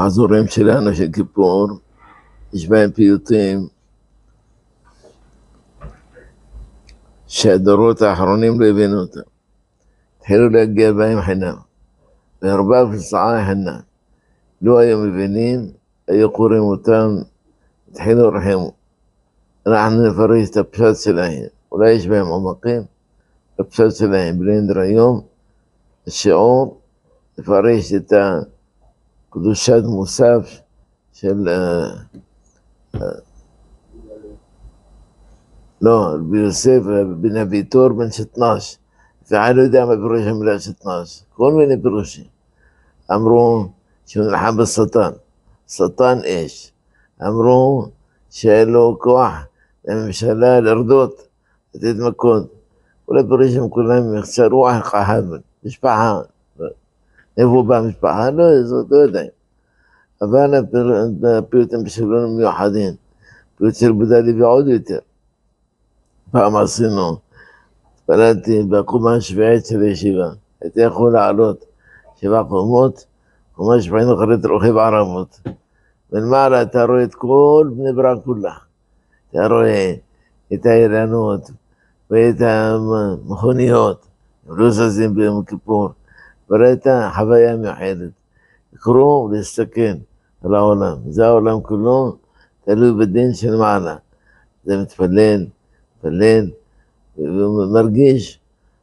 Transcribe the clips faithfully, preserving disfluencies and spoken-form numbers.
מחזורים שלנו של כיפור, יש בהם פיוטים שהדורות האחרונים לא הבינו אותם. התחילו להגיע בהם חינם, והרבה פצעה חינם. לא היו מבינים, היו קוראים אותם, התחילו רחמו. אנחנו נפרש את הפשט שלהם, אולי יש בהם עומקים, הפשט שלהם, בלי נדר היום, השיעור, נפרש את קדושת מוסף של... לא, ביוסף בן אביתור בן שתנש, ואני לא יודע מה פירוש המילה שתנש, כל מיני פירושים. אמרו שהוא נלחם בשטן, שטן אש. אמרו שהיה לו כוח לממשלה לרדות, לתת מכות. כל הפירושים כולם יחצה רוח חהבל, משפחה. איפה באה משפחה? לא, זאת לא יודעים. אבל הפיוטים שלנו מיוחדים, פיוט של בודלי ועוד יותר. פעם עשינו, התפללתי בקומה השביעית של הישיבה, הייתי יכול לעלות שבע קומות, קומה השביעית אחרת רוכב ערמות. ולמעלה אתה רואה את כל בני ברק כולה, אתה רואה את האילנות ואת המכוניות, הם לא זזים ביום כיפור, וראית חוויה מיוחדת, לקרוא ולהסתכל על העולם, זה העולם כולו, תלוי בדין של מעלה, זה מתפלל, מתפלל, ומרגיש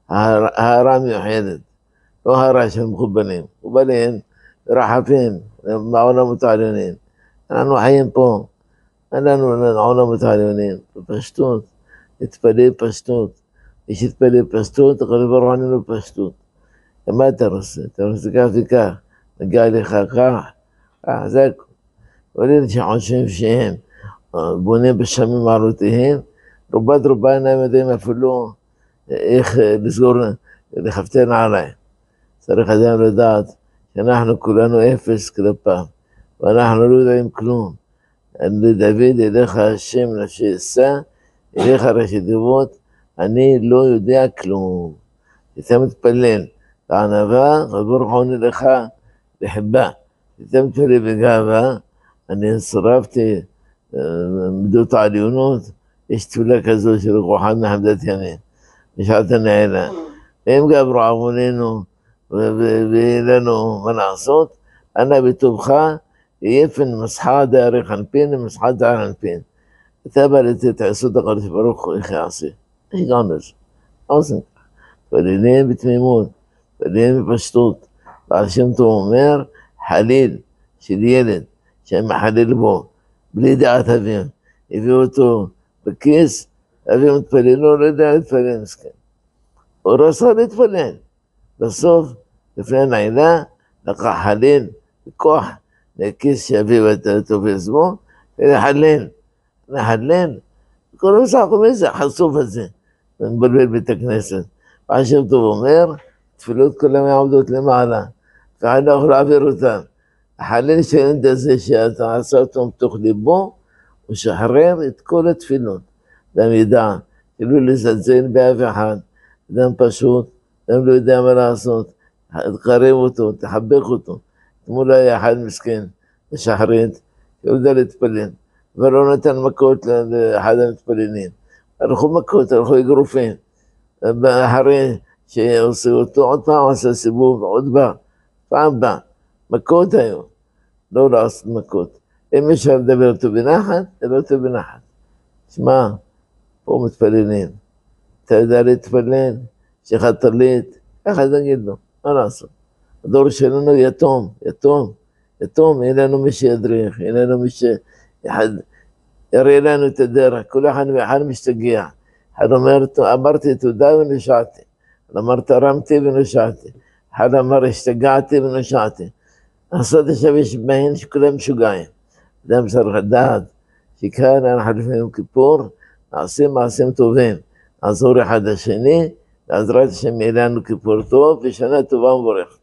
הערה מיוחדת, לא הערה של מחובלים, מחובלים רחפים מהעולמות העליונים, אנחנו חיים פה, אין לנו עולמות העליונים, בפשטות, להתפלל פשטות, יש להתפלל פשטות, אבל ברוך עלינו פשטות. מה אתה רוצה? אתה רוצה כך וכך, נגיע לך כך, כך, זה הכל. אבל שחושבים שהם בונים בשמים מעלותיהם, רובת רובה אינם יודעים אפילו איך לסגור, לחפתן עליהם. צריך אדם לדעת שאנחנו כולנו אפס כלפיו, ואנחנו לא יודעים כלום. לדוד, אליך השם נפשי אשא, אליך ראשי תיבות, אני לא יודע כלום. אתה מתפלל בענווה, וברוך עונה לך לחיבה. אתה מתפלל בגאווה, אני שרפתי מידות העליונות, יש תפילה כזו של רוחן מחמדת ימין, בשעת הנעילה. הם גברו עווננו ויהיה לנו מה לעשות, אנא בטובך, יפן מסחה דאריך אנפין, מסחה דאר אנפין. אתה בא לתת עשות הקדוש ברוך הוא, איך יעשה? הגענו לזה, עושים כך. תפללים בתמימות, תפללים בפשטות. בעל שם טוב אומר, חליל של ילד, שמחלל בו, בלי דעת אביו, הביאו אותו בכיס, אביו מתפלל, לא, לא יודע להתפלל מסכן. הוא רצה להתפלל. בסוף, לפני הנעילה, לקח חליל, בכוח, לכיס שאביו תופס בו, ולחלל. לחלל, כל מסעכם איזה חשוף הזה, מבלבל בית הכנסת. בעל שם טוב אומר, תפילות כולם יעמדות למעלה, ואני לא יכול להעביר אותם. החלל שהילד הזה שאתה עשה אותו מתוך ליבו, הוא שחרר את כל התפילות. אדם ידע, שלא לזלזל באף אחד, אדם פשוט, אדם לא יודע מה לעשות, תקרב אותו, תחבק אותו. אתמול היה אחד מסכן, משחרית, לא יודע להתפלל. ולא נתן מכות לאחד המתפללים. הלכו מכות, הלכו אגרופים. אחרי שעושה אותו, עוד פעם עשה סיבוב, עוד בא, פעם בא. מכות היו, לא לעשות מכות. אם אפשר לדבר אותו בנחת, לדבר אותו בנחת. שמע, פה מתפללים. אתה יודע להתפלל, שלך טלית, ככה תגיד לו, מה לעשות? הדור שלנו יתום, יתום, יתום, אין לנו מי שידריך, אין לנו מי ש... אחד יראה לנו את הדרך, כל אחד ואחד משתגע. אחד אומר, אמרתי תודה ונשעתי. אחד אמר, תרמתי ונשעתי. אחד אמר, השתגעתי ונשעתי. לעשות עכשיו יש בהן שכולם משוגעים. אדם צריך לדעת שכאן אנחנו לפני יום כיפור, נעשים מעשים טובים. נעזור אחד לשני, בעזרת השם יהיה לנו כיפור טוב ושנה טובה ומבורכת.